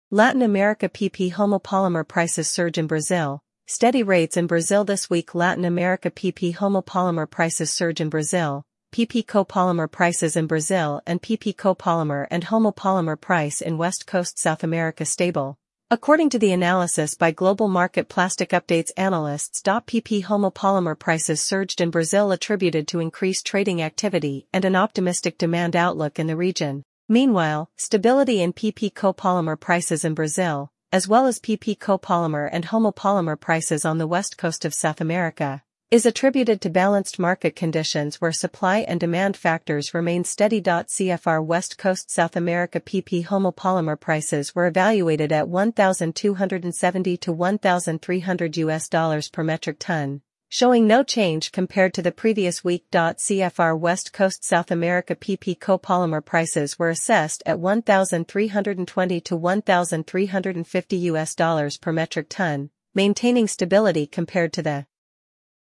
Latin America PP homopolymer prices surge in Brazil. Steady rates in Brazil this week. Latin America PP homopolymer prices surge in Brazil. PP copolymer prices in Brazil and PP copolymer and homopolymer price in West Coast South America stable. According to the analysis by Global Market Plastic Updates analysts, PP homopolymer prices surged in Brazil attributed to increased trading activity and an optimistic demand outlook in the region. Meanwhile, stability in PP copolymer prices in Brazil, as well as PP copolymer and homopolymer prices on the west coast of South America, is attributed to balanced market conditions where supply and demand factors remain steady. CFR West Coast South America PP homopolymer prices were evaluated at $1,270 to $1,300 per metric ton, showing no change compared to the previous week. CFR West Coast South America PP copolymer prices were assessed at $1,320 to $1,350 per metric ton, maintaining stability compared to the